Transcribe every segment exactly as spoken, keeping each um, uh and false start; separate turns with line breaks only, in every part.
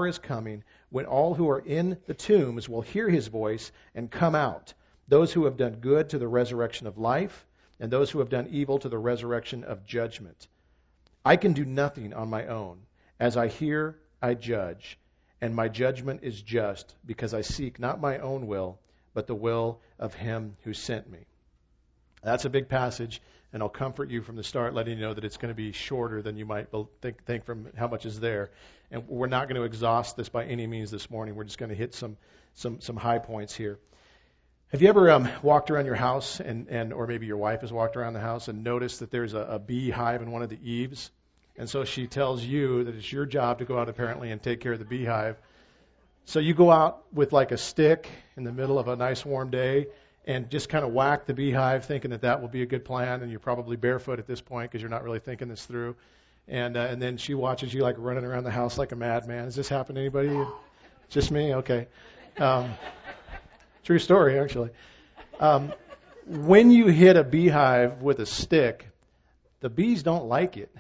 hour is coming when all who are in the tombs will hear his voice and come out, those who have done good to the resurrection of life, and those who have done evil to the resurrection of judgment. I can do nothing on my own. As I hear, I judge, and my judgment is just, because I seek not my own will, but the will of him who sent me. That's a big passage, and I'll comfort you from the start, letting you know that it's going to be shorter than you might think, think from how much is there. And we're not going to exhaust this by any means this morning. We're just going to hit some some some high points here. Have you ever um, walked around your house, and, and or maybe your wife has walked around the house and noticed that there's a, a beehive in one of the eaves? And so she tells you that it's your job to go out apparently and take care of the beehive. So you go out with like a stick in the middle of a nice warm day and just kind of whack the beehive, thinking that that will be a good plan. And you're probably barefoot at this point because you're not really thinking this through. And uh, and then she watches you like running around the house like a madman. Has this happened to anybody? Just me? Okay. Um, true story, actually. Um, when you hit a beehive with a stick, the bees don't like it.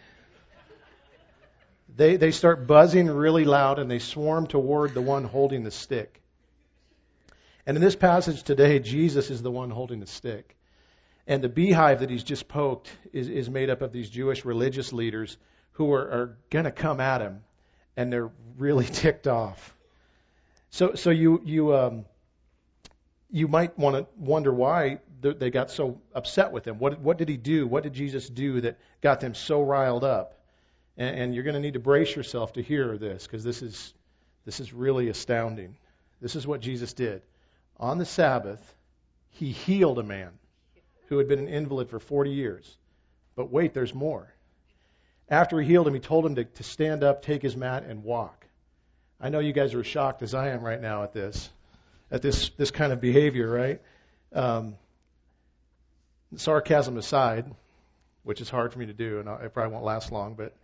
They they start buzzing really loud, and they swarm toward the one holding the stick. And in this passage today, Jesus is the one holding the stick. And the beehive that he's just poked is, is made up of these Jewish religious leaders who are, are going to come at him, and they're really ticked off. So so you you um, you might want to wonder why they got so upset with him. What what did he do? What did Jesus do that got them so riled up? And, and you're going to need to brace yourself to hear this, because this is this is really astounding. This is what Jesus did. On the Sabbath, he healed a man who had been an invalid for forty years. But wait, there's more. After he healed him, he told him to, to stand up, take his mat, and walk. I know you guys are as shocked as I am right now at this, at this this kind of behavior, right? Um, sarcasm aside, which is hard for me to do, and I probably won't last long, but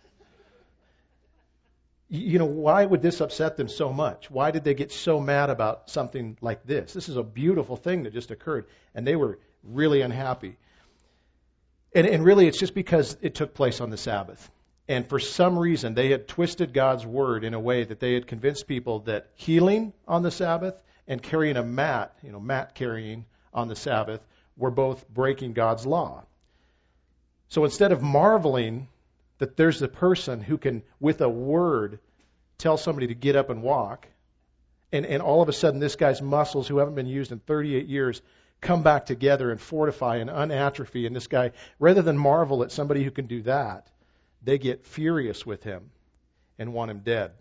you know, why would this upset them so much? Why did they get so mad about something like this? This is a beautiful thing that just occurred, and they were really unhappy. And, and really, it's just because it took place on the Sabbath. And for some reason, they had twisted God's word in a way that they had convinced people that healing on the Sabbath and carrying a mat, you know, mat carrying on the Sabbath, were both breaking God's law. So instead of marveling that there's a person who can, with a word, tell somebody to get up and walk, and, and all of a sudden this guy's muscles, who haven't been used in thirty-eight years, come back together and fortify and unatrophy, and this guy, rather than marvel at somebody who can do that, they get furious with him and want him dead.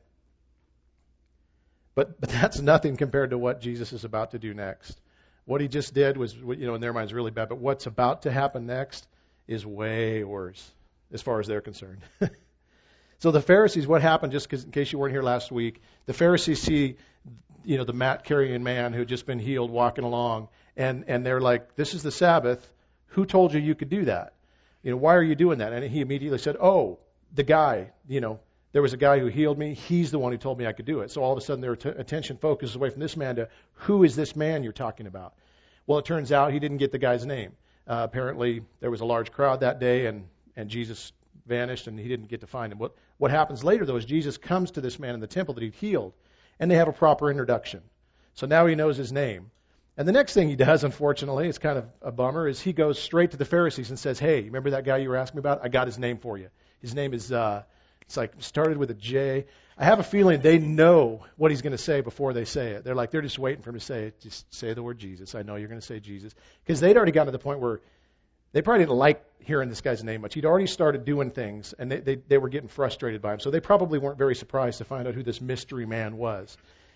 But but that's nothing compared to what Jesus is about to do next. What he just did was, you know, in their minds really bad, but what's about to happen next is way worse, as far as they're concerned. So the Pharisees, what happened, just in case you weren't here last week, the Pharisees see, you know, the mat-carrying man who had just been healed walking along, and, and they're like, this is the Sabbath. Who told you you could do that? You know, why are you doing that? And he immediately said, oh, the guy, you know, there was a guy who healed me. He's the one who told me I could do it. So all of a sudden their t- attention focuses away from this man to, who is this man you're talking about? Well, it turns out he didn't get the guy's name. Uh, apparently there was a large crowd that day, and, and Jesus vanished, and he didn't get to find him. What, what happens later, though, is Jesus comes to this man in the temple that he'd healed, and they have a proper introduction. So now he knows his name. And the next thing he does, unfortunately, it's kind of a bummer, is he goes straight to the Pharisees and says, hey, remember that guy you were asking me about? I got his name for you. His name is, uh, it's like, started with a J. I have a feeling they know what he's going to say before they say it. They're like, they're just waiting for him to say it. Just say the word Jesus. I know you're going to say Jesus. Because they'd already gotten to the point where they probably didn't like hearing this guy's name much. He'd already started doing things, and they, they, they were getting frustrated by him. So they probably weren't very surprised to find out who this mystery man was.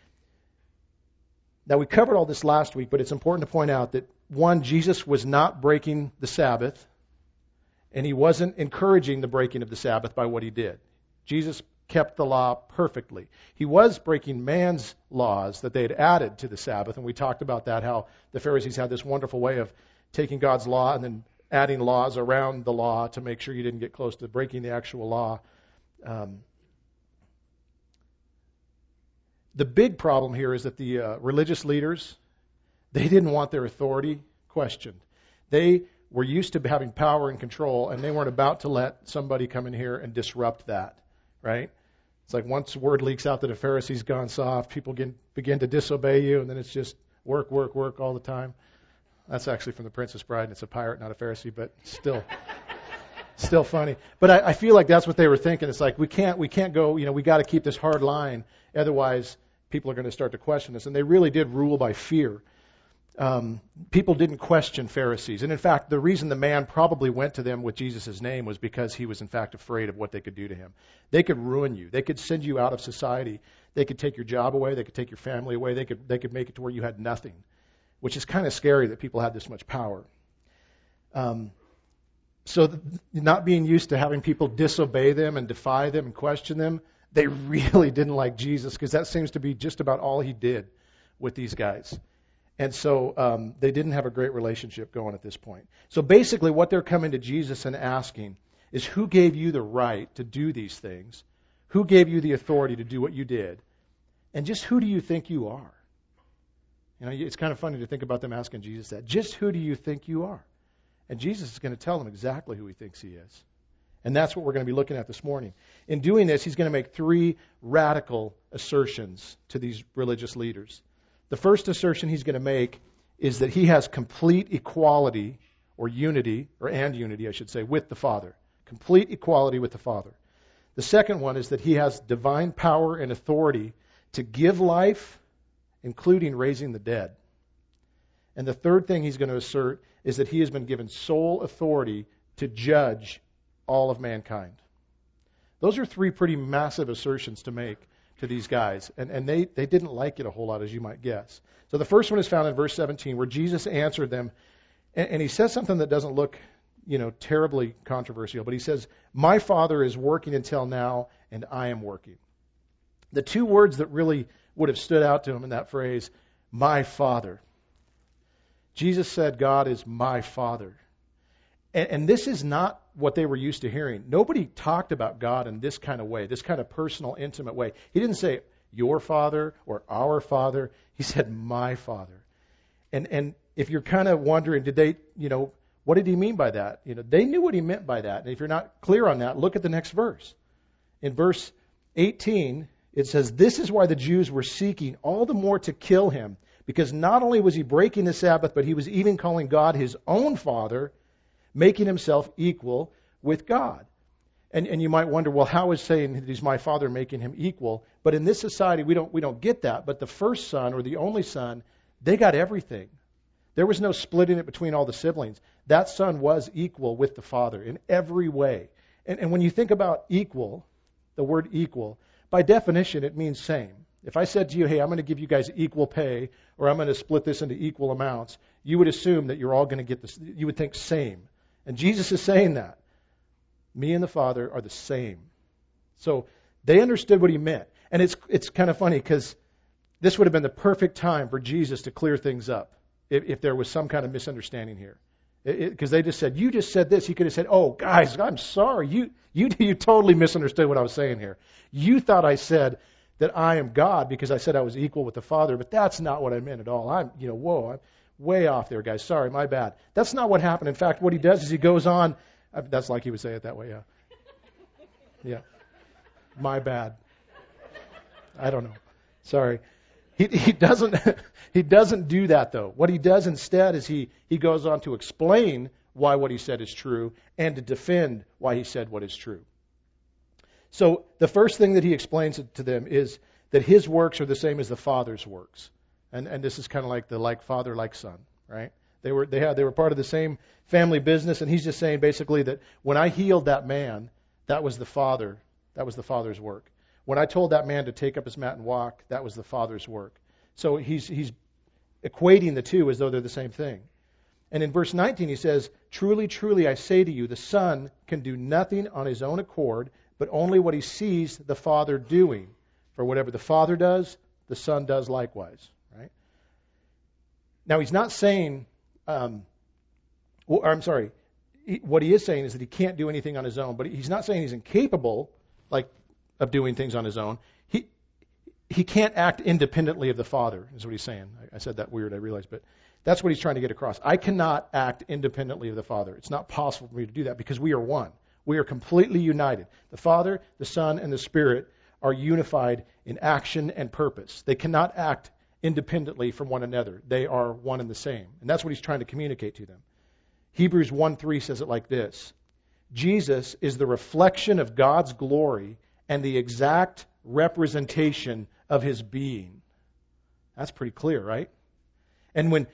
Now, we covered all this last week, but it's important to point out that, one, Jesus was not breaking the Sabbath, and he wasn't encouraging the breaking of the Sabbath by what he did. Jesus kept the law perfectly. He was breaking man's laws that they had added to the Sabbath, and we talked about that, how the Pharisees had this wonderful way of taking God's law and then adding laws around the law to make sure you didn't get close to breaking the actual law. Um, the big problem here is that the uh, religious leaders, they didn't want their authority questioned. They were used to having power and control, and they weren't about to let somebody come in here and disrupt that, right? It's like once word leaks out that a Pharisee's gone soft, people begin, begin to disobey you, and then it's just work, work, work all the time. That's actually from The Princess Bride, and it's a pirate, not a Pharisee, but still, still funny. But I, I feel like that's what they were thinking. It's like we can't, we can't go. You know, we got to keep this hard line, otherwise people are going to start to question us. And they really did rule by fear. Um, people didn't question Pharisees, and in fact, the reason the man probably went to them with Jesus' name was because he was in fact afraid of what they could do to him. They could ruin you. They could send you out of society. They could take your job away. They could take your family away. They could they could make it to where you had nothing. Which is kind of scary that people had this much power. Um, so th- not being used to having people disobey them and defy them and question them, they really didn't like Jesus because that seems to be just about all he did with these guys. And so um, they didn't have a great relationship going at this point. So basically what they're coming to Jesus and asking is, who gave you the right to do these things? Who gave you the authority to do what you did? And just who do you think you are? You know, it's kind of funny to think about them asking Jesus that. Just who do you think you are? And Jesus is going to tell them exactly who he thinks he is. And that's what we're going to be looking at this morning. In doing this, he's going to make three radical assertions to these religious leaders. The first assertion he's going to make is that he has complete equality or unity, or and unity, I should say, with the Father. Complete equality with the Father. The second one is that he has divine power and authority to give life, including raising the dead. And the third thing he's going to assert is that he has been given sole authority to judge all of mankind. Those are three pretty massive assertions to make to these guys. And, and they, they didn't like it a whole lot, as you might guess. So the first one is found in verse seventeen, where Jesus answered them. And, and he says something that doesn't look, you know, terribly controversial. But he says, my Father is working until now, and I am working. The two words that really would have stood out to him in that phrase, my Father. Jesus said, God is my Father. And, and this is not what they were used to hearing. Nobody talked about God in this kind of way, this kind of personal, intimate way. He didn't say, your Father or our Father. He said, my Father. And and if you're kind of wondering, did they, you know, what did he mean by that? You know, they knew what he meant by that. And if you're not clear on that, look at the next verse. In verse eighteen, it says, this is why the Jews were seeking all the more to kill him, because not only was he breaking the Sabbath, but he was even calling God his own Father, making himself equal with God. And and you might wonder, well, how is saying that he's my Father making him equal? But in this society, we don't we don't get that. But the first son, or the only son, they got everything. There was no splitting it between all the siblings. That son was equal with the Father in every way. And, and when you think about equal, the word equal, by definition, it means same. If I said to you, hey, I'm going to give you guys equal pay, or I'm going to split this into equal amounts, you would assume that you're all going to get this. You would think same. And Jesus is saying that. Me and the Father are the same. So they understood what he meant. And it's it's kind of funny because this would have been the perfect time for Jesus to clear things up if, if there was some kind of misunderstanding here. Because they just said, you just said this. He could have said, oh, guys, I'm sorry. You, you, you totally misunderstood what I was saying here. You thought I said that I am God because I said I was equal with the Father, but that's not what I meant at all. I'm, you know, whoa, I'm way off there, guys. Sorry, my bad. That's not what happened. In fact, what he does is he goes on. That's like he would say it that way, yeah. Yeah. My bad. I don't know. Sorry. He, he doesn't he doesn't do that, though. What he does instead is he, he goes on to explain why what he said is true and to defend why he said what is true. So the first thing that he explains to them is that his works are the same as the Father's works. And and this is kind of like the like father, like son, right? They were they had they were part of the same family business, and he's just saying basically that when I healed that man, that was the Father, that was the Father's work. When I told that man to take up his mat and walk, that was the Father's work. So he's he's equating the two as though they're the same thing. And in verse nineteen he says, truly, truly, I say to you, the Son can do nothing on his own accord, but only what he sees the Father doing. For whatever the Father does, the Son does likewise. Right? Now he's not saying, um, well, I'm sorry, he, what he is saying is that he can't do anything on his own, but he's not saying he's incapable, like, of doing things on his own. He he can't act independently of the Father, is what he's saying. I, I said that weird, I realize, but that's what he's trying to get across. I cannot act independently of the Father. It's not possible for me to do that because we are one. We are completely united. The Father, the Son, and the Spirit are unified in action and purpose. They cannot act independently from one another. They are one and the same. And that's what he's trying to communicate to them. Hebrews one three says it like this: Jesus is the reflection of God's glory and the exact representation of his being. That's pretty clear, right? And when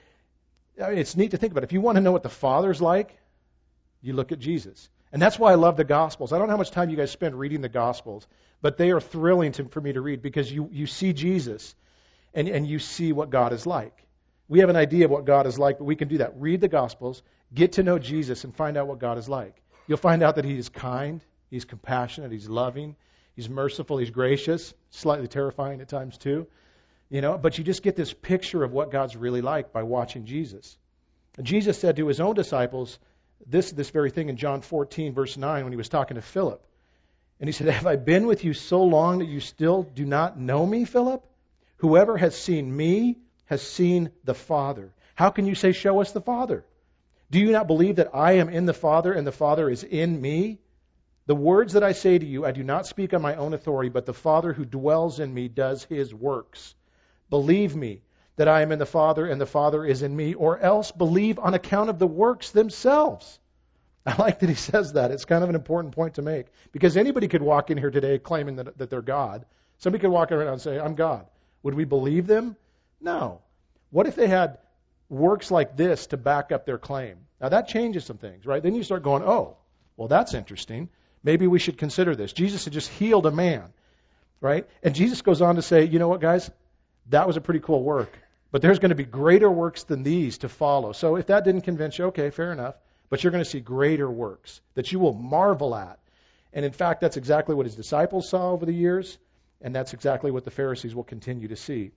I mean, it's neat to think about. If you want to know what the Father's like, you look at Jesus. And that's why I love the Gospels. I don't know how much time you guys spend reading the Gospels, but they are thrilling to, for me to read because you, you see Jesus and, and you see what God is like. We have an idea of what God is like, but we can do that. Read the Gospels, get to know Jesus, and find out what God is like. You'll find out that he is kind, he's compassionate, he's loving, he's merciful, he's gracious, slightly terrifying at times too. You know, but you just get this picture of what God's really like by watching Jesus. And Jesus said to his own disciples this this very thing in John fourteen, verse nine, when he was talking to Philip. And he said, "Have I been with you so long that you still do not know me, Philip? Whoever has seen me has seen the Father. How can you say, 'Show us the Father'? Do you not believe that I am in the Father and the Father is in me? The words that I say to you, I do not speak on my own authority, but the Father who dwells in me does his works. Believe me that I am in the Father and the Father is in me, or else believe on account of the works themselves." I like that he says that. It's kind of an important point to make. Because anybody could walk in here today claiming that, that they're God. Somebody could walk around and say, "I'm God." Would we believe them? No. What if they had works like this to back up their claim? Now that changes some things, right? Then you start going, oh, well, that's interesting. Maybe we should consider this. Jesus had just healed a man, right? And Jesus goes on to say, you know what, guys? That was a pretty cool work. But there's going to be greater works than these to follow. So if that didn't convince you, okay, fair enough. But you're going to see greater works that you will marvel at. And in fact, that's exactly what his disciples saw over the years. And that's exactly what the Pharisees will continue to see.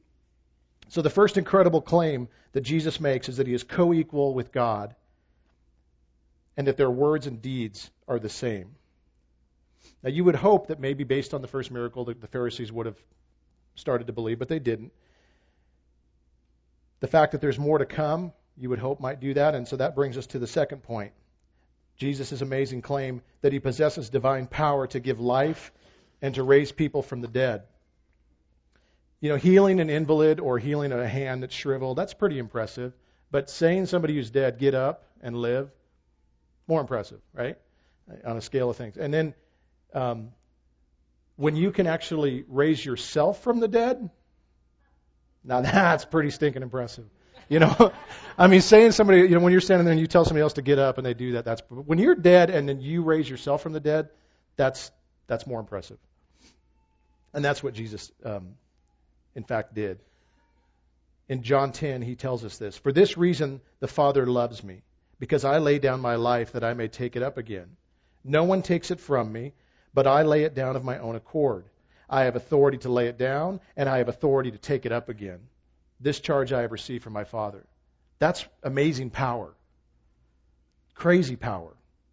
So the first incredible claim that Jesus makes is that he is co-equal with God and that their words and deeds are the same. Now you would hope that maybe based on the first miracle that the Pharisees would have started to believe, but they didn't. The fact that there's more to come, you would hope might do that, and so that brings us to the second point. Jesus' amazing claim that he possesses divine power to give life and to raise people from the dead. You know, healing an invalid or healing a hand that's shriveled, that's pretty impressive. But saying somebody who's dead, get up and live, more impressive, right? On a scale of things. And then um, when you can actually raise yourself from the dead, now that's pretty stinking impressive. You know, I mean, saying somebody, you know, when you're standing there and you tell somebody else to get up and they do that, that's, when you're dead and then you raise yourself from the dead, that's that's more impressive. And that's what Jesus, um, in fact, did. In John ten, he tells us this: "For this reason the Father loves me, because I lay down my life that I may take it up again. No one takes it from me, but I lay it down of my own accord. I have authority to lay it down, and I have authority to take it up again. This charge I have received from my Father." That's amazing power. Crazy power.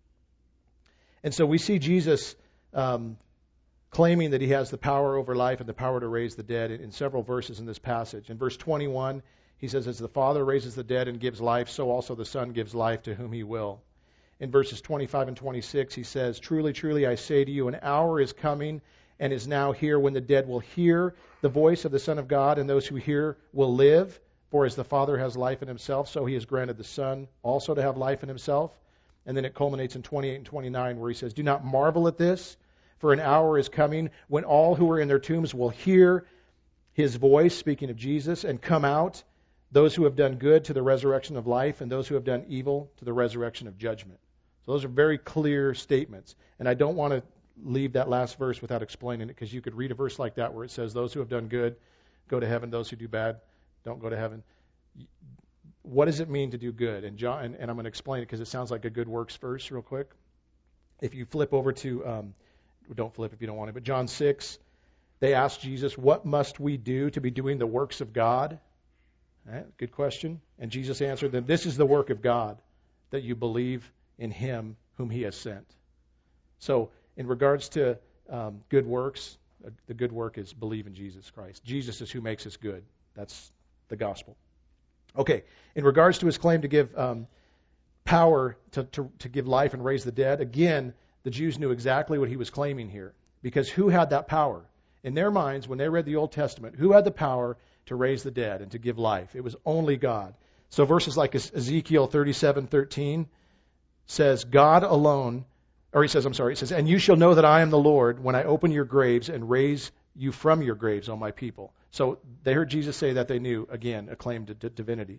And so we see Jesus um, claiming that he has the power over life and the power to raise the dead in, in several verses in this passage. In verse twenty-one, he says, "As the Father raises the dead and gives life, so also the Son gives life to whom he will." In verses twenty-five and twenty-six, he says, "Truly, truly, I say to you, an hour is coming and is now here when the dead will hear the voice of the Son of God, and those who hear will live. For as the Father has life in himself, so he has granted the Son also to have life in himself." And then it culminates in twenty-eight and twenty-nine where he says, "Do not marvel at this, for an hour is coming when all who are in their tombs will hear his voice," speaking of Jesus, "and come out, those who have done good to the resurrection of life, and those who have done evil to the resurrection of judgment." So those are very clear statements. And I don't want to leave that last verse without explaining it, because you could read a verse like that where it says, "Those who have done good go to heaven, those who do bad don't go to heaven." What does it mean to do good? And John, and, and I'm going to explain it because it sounds like a good works verse real quick. If you flip over to, um, don't flip if you don't want to, but John six, they asked Jesus, "What must we do to be doing the works of God?" Right, good question. And Jesus answered them, "This is the work of God, that you believe in him whom he has sent." So in regards to um, good works, uh, the good work is believe in Jesus Christ. Jesus is who makes us good. That's the gospel. Okay, in regards to his claim to give um, power to, to, to give life and raise the dead, again, the Jews knew exactly what he was claiming here. Because who had that power? In their minds, when they read the Old Testament, who had the power to raise the dead and to give life? It was only God. So verses like Ezekiel thirty-seven thirteen says, God alone, or he says, I'm sorry, he says, and you shall know that I am the Lord when I open your graves and raise you from your graves, O my people. So they heard Jesus say that, they knew, again, a claim to d- divinity.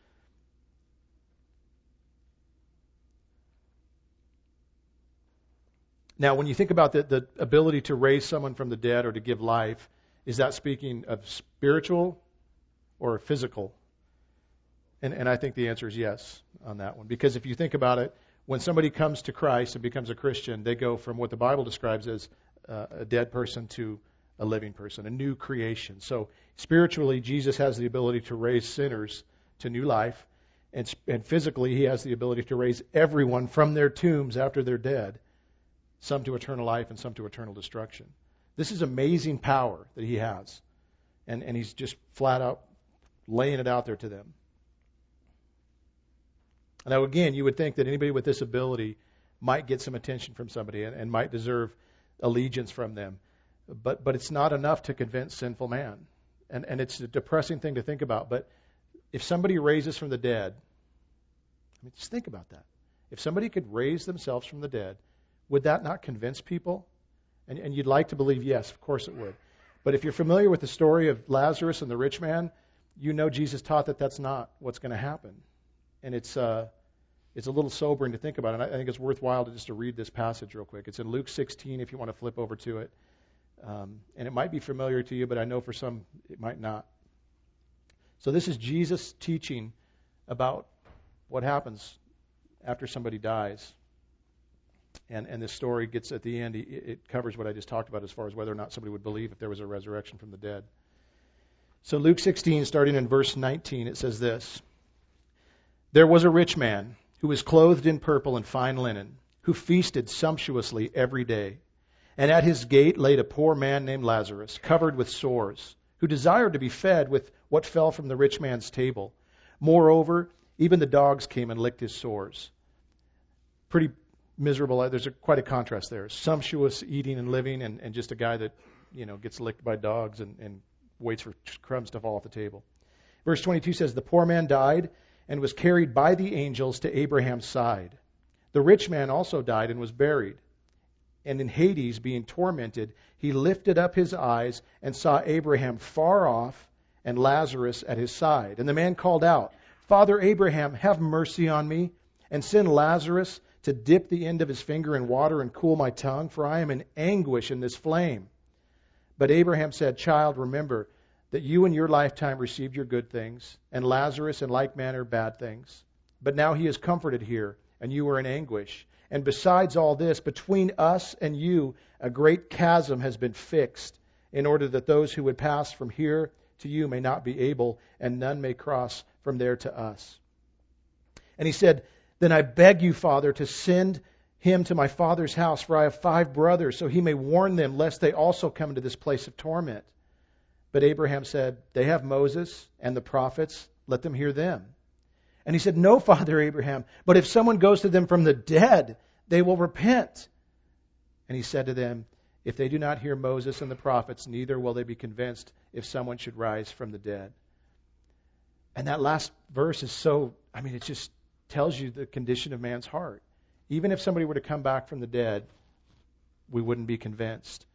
Now, when you think about the, the ability to raise someone from the dead or to give life, is that speaking of spiritual or physical? And, and I think the answer is yes on that one. Because if you think about it, when somebody comes to Christ and becomes a Christian, they go from what the Bible describes as uh, a dead person to a living person, a new creation. So spiritually, Jesus has the ability to raise sinners to new life. And, and physically, he has the ability to raise everyone from their tombs after they're dead, some to eternal life and some to eternal destruction. This is amazing power that he has. And, and he's just flat out laying it out there to them. Now, again, you would think that anybody with this ability might get some attention from somebody and, and might deserve allegiance from them. But but it's not enough to convince sinful man. And, and it's a depressing thing to think about. But if somebody raises from the dead, I mean, just think about that. If somebody could raise themselves from the dead, would that not convince people? And, and you'd like to believe, yes, of course it would. But if you're familiar with the story of Lazarus and the rich man, you know Jesus taught that that's not what's going to happen. And it's uh, it's a little sobering to think about. And I, I think it's worthwhile to just to read this passage real quick. It's in Luke sixteen if you want to flip over to it. Um, and it might be familiar to you, but I know for some it might not. So this is Jesus teaching about what happens after somebody dies. And and this story gets at the end, it, it covers what I just talked about as far as whether or not somebody would believe if there was a resurrection from the dead. So Luke sixteen, starting in verse nineteen, it says this. There was a rich man who was clothed in purple and fine linen, who feasted sumptuously every day. And at his gate laid a poor man named Lazarus, covered with sores, who desired to be fed with what fell from the rich man's table. Moreover, even the dogs came and licked his sores. Pretty miserable. There's a, quite a contrast there. Sumptuous eating and living, and, and just a guy that, you know, gets licked by dogs and, and waits for crumbs to fall off the table. Verse twenty-two says, the poor man died and was carried by the angels to Abraham's side. The rich man also died and was buried. And in Hades, being tormented, he lifted up his eyes and saw Abraham far off and Lazarus at his side. And the man called out, Father Abraham, have mercy on me, and send Lazarus to dip the end of his finger in water and cool my tongue, for I am in anguish in this flame. But Abraham said, Child, remember that you in your lifetime received your good things, and Lazarus in like manner bad things. But now he is comforted here, and you are in anguish. And besides all this, between us and you, a great chasm has been fixed, in order that those who would pass from here to you may not be able, and none may cross from there to us. And he said, Then I beg you, Father, to send him to my father's house, for I have five brothers, so he may warn them, lest they also come into this place of torment. But Abraham said, They have Moses and the prophets, let them hear them. And he said, No, Father Abraham, but if someone goes to them from the dead, they will repent. And he said to them, If they do not hear Moses and the prophets, neither will they be convinced if someone should rise from the dead. And that last verse is so, I mean, it just tells you the condition of man's heart. Even if somebody were to come back from the dead, we wouldn't be convinced.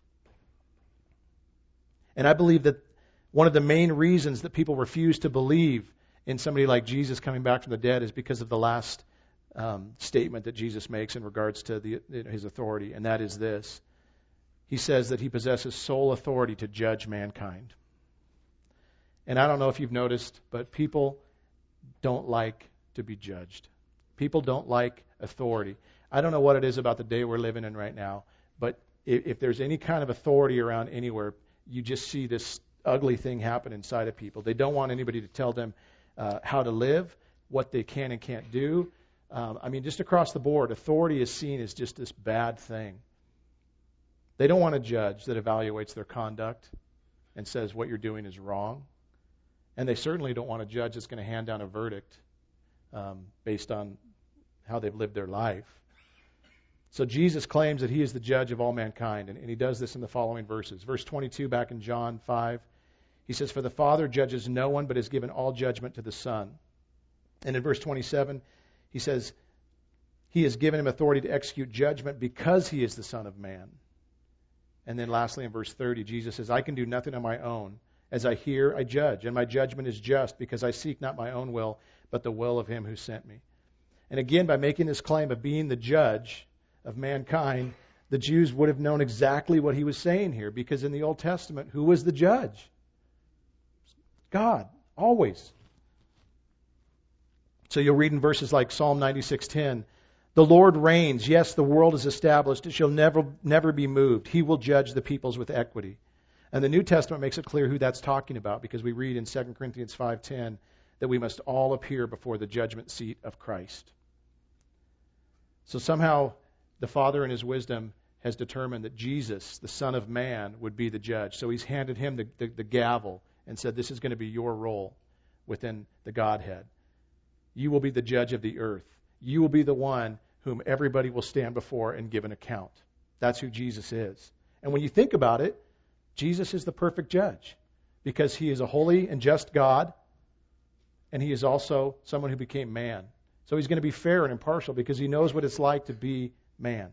And I believe that one of the main reasons that people refuse to believe in somebody like Jesus coming back from the dead is because of the last um, statement that Jesus makes in regards to the, his authority, and that is this. He says that he possesses sole authority to judge mankind. And I don't know if you've noticed, but people don't like to be judged. People don't like authority. I don't know what it is about the day we're living in right now, but if, if there's any kind of authority around anywhere, you just see this ugly thing happen inside of people. They don't want anybody to tell them uh, how to live, what they can and can't do. Um, I mean, just across the board, authority is seen as just this bad thing. They don't want a judge that evaluates their conduct and says what you're doing is wrong. And they certainly don't want a judge that's going to hand down a verdict um, based on how they've lived their life. So Jesus claims that he is the judge of all mankind, and, and he does this in the following verses. Verse twenty-two back in John five, he says, "For the Father judges no one, but has given all judgment to the Son." And in verse twenty-seven, he says, he has given him authority to execute judgment because he is the Son of Man. And then lastly, in verse thirty, Jesus says, "I can do nothing on my own. As I hear, I judge, and my judgment is just, because I seek not my own will, but the will of him who sent me." And again, by making this claim of being the judge of mankind, the Jews would have known exactly what he was saying here, because in the Old Testament, who was the judge? God, always. So you'll read in verses like Psalm ninety-six ten, "The Lord reigns, yes, the world is established, it shall never never be moved. He will judge the peoples with equity." And the New Testament makes it clear who that's talking about, because we read in Second Corinthians five ten that we must all appear before the judgment seat of Christ. So somehow the Father in his wisdom has determined that Jesus, the Son of Man, would be the judge. So he's handed him the, the, the gavel and said, this is going to be your role within the Godhead. You will be the judge of the earth. You will be the one whom everybody will stand before and give an account. That's who Jesus is. And when you think about it, Jesus is the perfect judge, because he is a holy and just God, and he is also someone who became man. So he's going to be fair and impartial, because he knows what it's like to be man.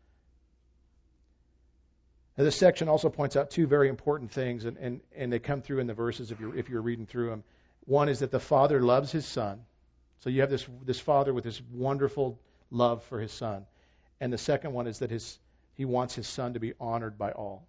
Now, this section also points out two very important things, and, and, and they come through in the verses if you're, if you're reading through them. One is that the Father loves his Son. So you have this, this Father with this wonderful love for his Son. And the second one is that his he wants his Son to be honored by all.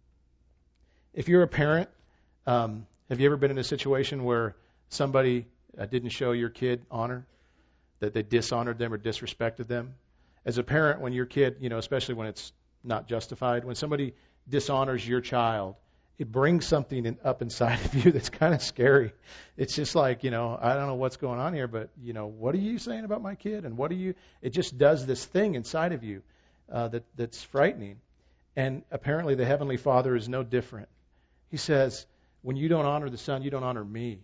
If you're a parent, um, have you ever been in a situation where somebody uh, didn't show your kid honor, that they dishonored them or disrespected them? As a parent, when your kid, you know, especially when it's not justified, when somebody dishonors your child, it brings something in, up inside of you that's kind of scary. It's just like, you know, I don't know what's going on here, but, you know, what are you saying about my kid? And what are you, it just does this thing inside of you uh, that that's frightening. And apparently the Heavenly Father is no different. He says, when you don't honor the Son, you don't honor me.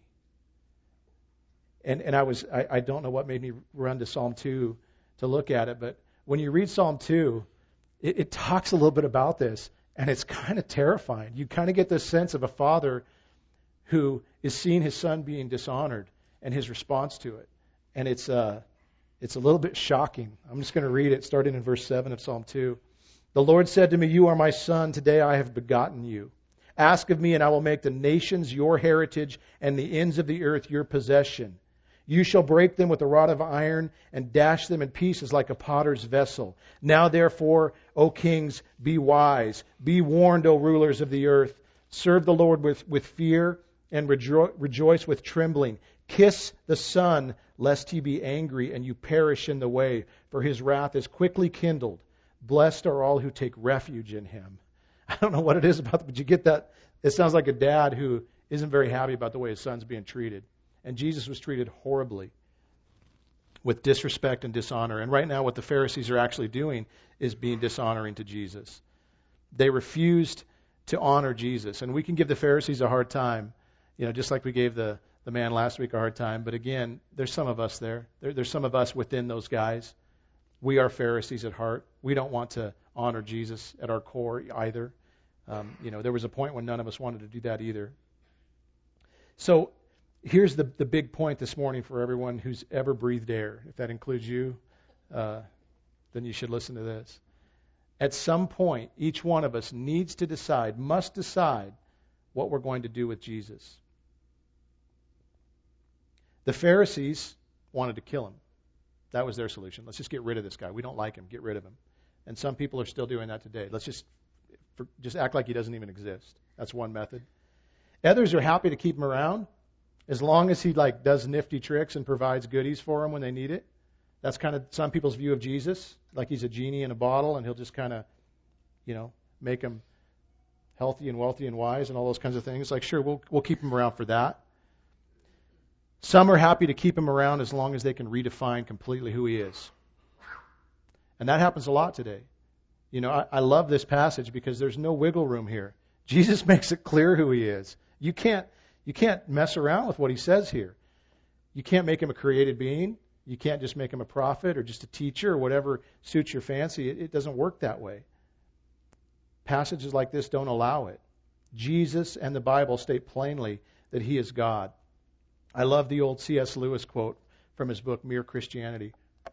And and I was I, I don't know what made me run to Psalm two to look at it, but when you read Psalm two, it, it talks a little bit about this, and it's kind of terrifying. You kind of get this sense of a father who is seeing his son being dishonored and his response to it. And it's uh it's a little bit shocking. I'm just going to read it starting in verse seven of Psalm two. "The Lord said to me, you are my son, today I have begotten you. Ask of me, and I will make the nations your heritage and the ends of the earth your possession. You shall break them with a rod of iron and dash them in pieces like a potter's vessel. Now therefore, O kings, be wise. Be warned, O rulers of the earth. Serve the Lord with, with fear and rejo- rejoice with trembling. Kiss the Son, lest he be angry and you perish in the way, for his wrath is quickly kindled. Blessed are all who take refuge in him." I don't know what it is about, but you get that. It sounds like a dad who isn't very happy about the way his son's being treated. And Jesus was treated horribly, with disrespect and dishonor. And right now what the Pharisees are actually doing is being dishonoring to Jesus. They refused to honor Jesus. And we can give the Pharisees a hard time, you know, just like we gave the, the man last week a hard time. But again, there's some of us there. there. There's some of us within those guys. We are Pharisees at heart. We don't want to honor Jesus at our core either. Um, you know, there was a point when none of us wanted to do that either. So here's the, the big point this morning for everyone who's ever breathed air. If that includes you, uh, then you should listen to this. At some point, each one of us needs to decide, must decide, what we're going to do with Jesus. The Pharisees wanted to kill him. That was their solution. Let's just get rid of this guy. We don't like him. Get rid of him. And some people are still doing that today. Let's just for, just act like he doesn't even exist. That's one method. Others are happy to keep him around as long as he like does nifty tricks and provides goodies for them when they need it. That's kind of some people's view of Jesus, like he's a genie in a bottle and he'll just kind of, you know, make them healthy and wealthy and wise and all those kinds of things. Like, sure, we'll we'll keep him around for that. Some are happy to keep him around as long as they can redefine completely who he is. And that happens a lot today. You know, I, I love this passage because there's no wiggle room here. Jesus makes it clear who he is. You can't you can't mess around with what he says here. You can't make him a created being. You can't just make him a prophet or just a teacher or whatever suits your fancy. It, it doesn't work that way. Passages like this don't allow it. Jesus and the Bible state plainly that he is God. I love the old C S Lewis quote from his book, Mere Christianity.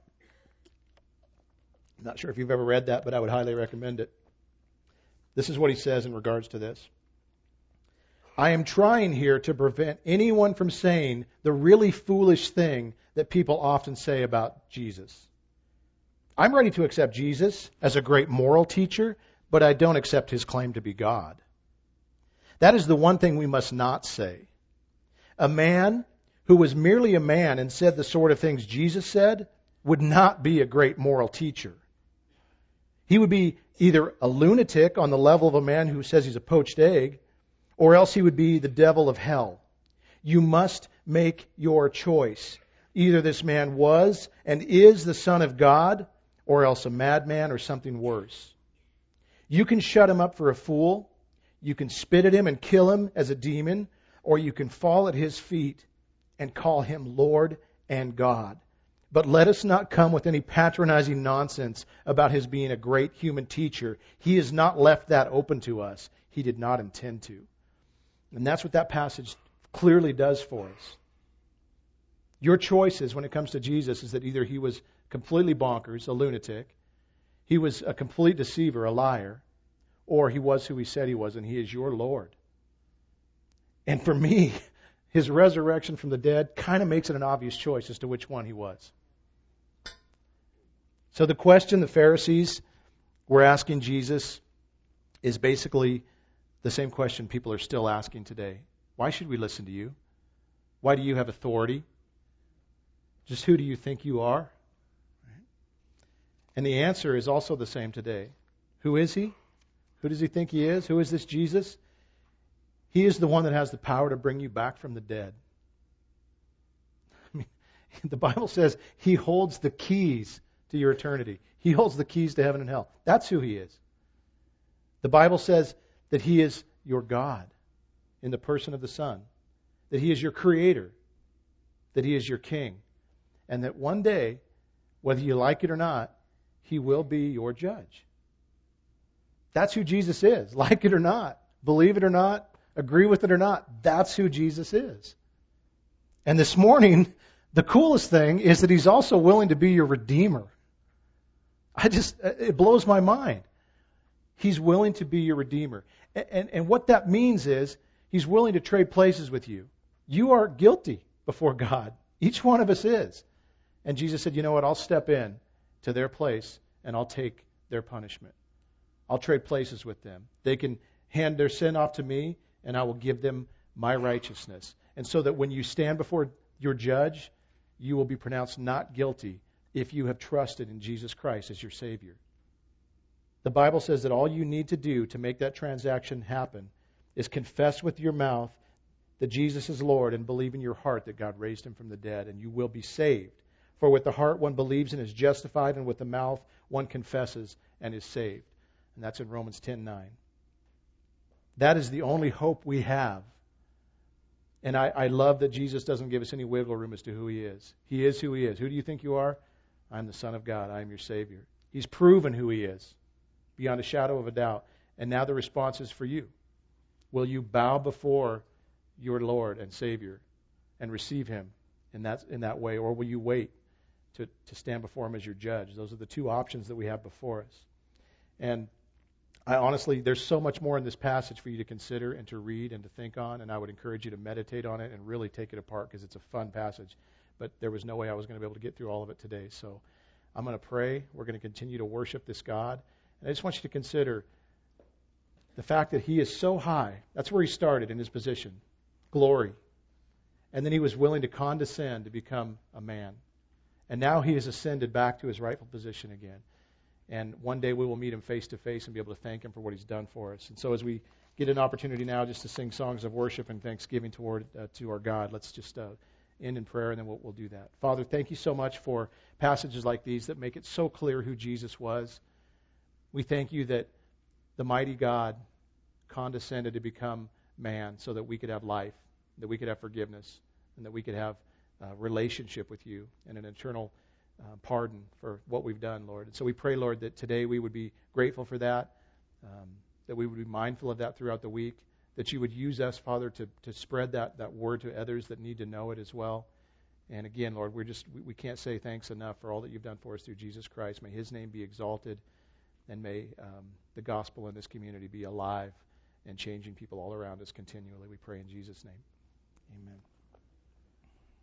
I'm not sure if you've ever read that, but I would highly recommend it. This is what he says in regards to this. I am trying here to prevent anyone from saying the really foolish thing that people often say about Jesus. I'm ready to accept Jesus as a great moral teacher, but I don't accept his claim to be God. That is the one thing we must not say. A man who was merely a man and said the sort of things Jesus said would not be a great moral teacher. He would be either a lunatic on the level of a man who says he's a poached egg, or else he would be the devil of hell. You must make your choice. Either this man was and is the Son of God, or else a madman or something worse. You can shut him up for a fool, you can spit at him and kill him as a demon, or you can fall at his feet and call him Lord and God. But let us not come with any patronizing nonsense about his being a great human teacher. He has not left that open to us. He did not intend to. And that's what that passage clearly does for us. Your choices when it comes to Jesus is that either he was completely bonkers, a lunatic, he was a complete deceiver, a liar, or he was who he said he was, and he is your Lord. And for me, his resurrection from the dead kind of makes it an obvious choice as to which one he was. So the question the Pharisees were asking Jesus is basically the same question people are still asking today. Why should we listen to you? Why do you have authority? Just who do you think you are? And the answer is also the same today. Who is he? Who does he think he is? Who is this Jesus? He is the one that has the power to bring you back from the dead. I mean, the Bible says he holds the keys to your eternity. He holds the keys to heaven and hell. That's who he is. The Bible says that he is your God in the person of the Son, that he is your creator, that he is your king, and that one day, whether you like it or not, he will be your judge. That's who Jesus is. Like it or not, believe it or not, agree with it or not, that's who Jesus is. And this morning, the coolest thing is that he's also willing to be your Redeemer. I just, it blows my mind. He's willing to be your Redeemer. And, and, and what that means is he's willing to trade places with you. You are guilty before God. Each one of us is. And Jesus said, you know what, I'll step in to their place and I'll take their punishment. I'll trade places with them. They can hand their sin off to me and I will give them my righteousness. And so that when you stand before your judge, you will be pronounced not guilty if you have trusted in Jesus Christ as your Savior. The Bible says that all you need to do to make that transaction happen is confess with your mouth that Jesus is Lord and believe in your heart that God raised him from the dead, and you will be saved. For with the heart one believes and is justified, and with the mouth one confesses and is saved. And that's in Romans ten nine. That is the only hope we have. And I, I love that Jesus doesn't give us any wiggle room as to who he is. He is who he is. Who do you think you are? I'm the Son of God. I am your Savior. He's proven who he is beyond a shadow of a doubt. And now the response is for you. Will you bow before your Lord and Savior and receive him in that, in that way? Or will you wait to, to stand before him as your judge? Those are the two options that we have before us. And I honestly, there's so much more in this passage for you to consider and to read and to think on, and I would encourage you to meditate on it and really take it apart because it's a fun passage. But there was no way I was going to be able to get through all of it today. So I'm going to pray. We're going to continue to worship this God. And I just want you to consider the fact that he is so high. That's where he started in his position. Glory. And then he was willing to condescend to become a man. And now he has ascended back to his rightful position again. And one day we will meet him face to face and be able to thank him for what he's done for us. And so as we get an opportunity now just to sing songs of worship and thanksgiving toward uh, to our God, let's just uh, end in prayer and then we'll, we'll do that. Father, thank you so much for passages like these that make it so clear who Jesus was. We thank you that the mighty God condescended to become man so that we could have life, that we could have forgiveness, and that we could have uh, relationship with you and an eternal uh, pardon for what we've done, Lord. And so we pray, Lord, that today we would be grateful for that, um, that we would be mindful of that throughout the week, that you would use us, Father, to, to spread that, that word to others that need to know it as well. And again, Lord, we're just we, we can't say thanks enough for all that you've done for us through Jesus Christ. May his name be exalted, and may um, the gospel in this community be alive and changing people all around us continually. We pray in Jesus' name. Amen.